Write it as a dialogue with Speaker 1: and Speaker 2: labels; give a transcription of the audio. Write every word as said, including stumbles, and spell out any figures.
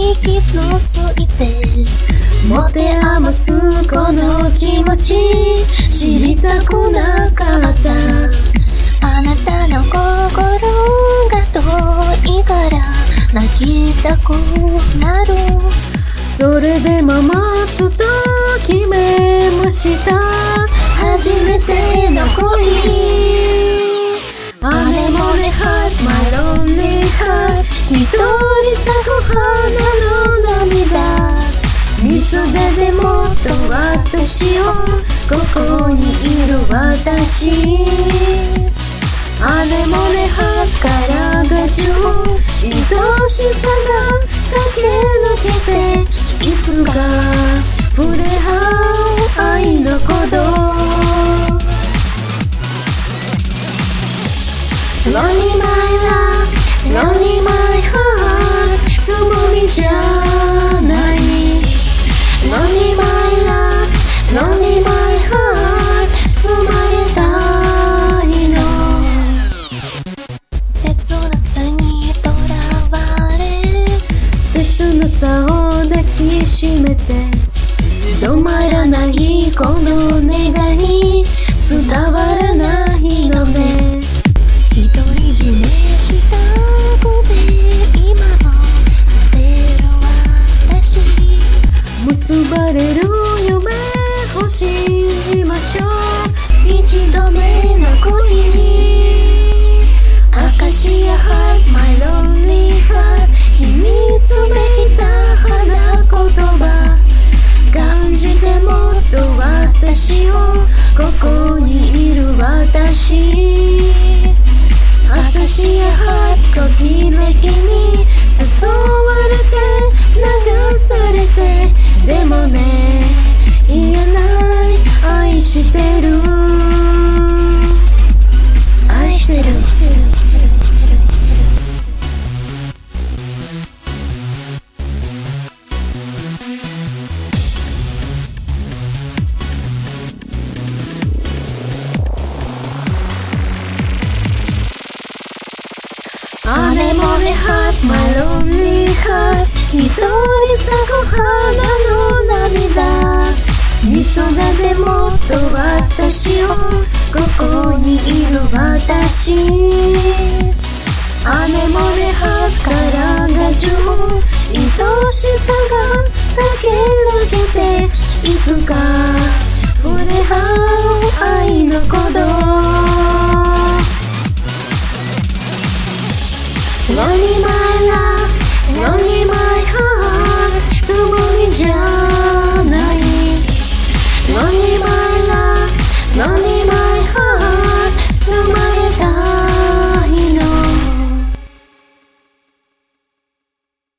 Speaker 1: に傷ついて持て余すこの気持ち知りたくなかったあなたの心が遠いから泣きたくなるそれでも待つと決めました初めての恋あれもれ Heart My Lonely Heart 一人咲く花の涙いつででもっと私をここにいる私あれもれ Heart からが中愛しさが駆け抜けていつか触れ合う愛の鼓動Lonely my love, lonely my heart つもりじゃない Lonely my love, lonely my heart つまれたいの切なさにとらわれ切なさを抱きしめて止まらないこの願い伝わらないのね独り占めした子で今のゼロ私結ばれる夢を信じましょう一度目の恋アカシア Heart My Lonely Heart 秘密めいた花言葉感じてもっと私をここにいる私朝しやはときめきに誘われて流されてでもね言えない愛してる愛してるあれもれ Heart My Lonely Heart 一人咲く花の涙いつまでもっと私をここにいる私あれもれ Heart からが中愛しさが駆け抜けていつか触れ合う